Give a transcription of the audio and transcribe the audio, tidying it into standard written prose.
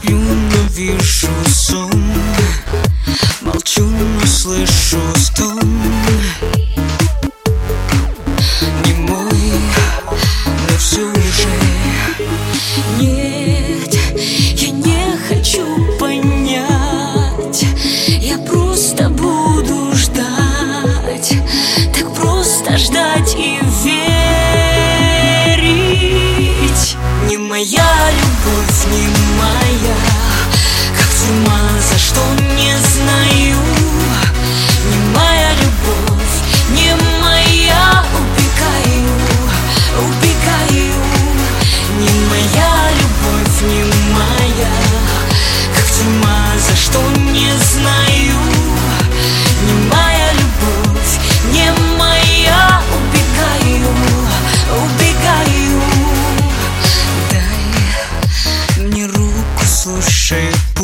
сплю, но вижу сон. Молчу, но слышу стон. Не мой, но все уже. Нет, я не хочу понять. Я просто буду ждать. Так просто ждать и верить. Не моя любовь, не моя, как тюрьма, за что не знаю. Не моя любовь, не моя, убегаю, убегаю. Не моя любовь, не моя, как тюрьма, за что не знаю. Не моя любовь, не моя, убегаю, убегаю. Дай мне руку, слушай.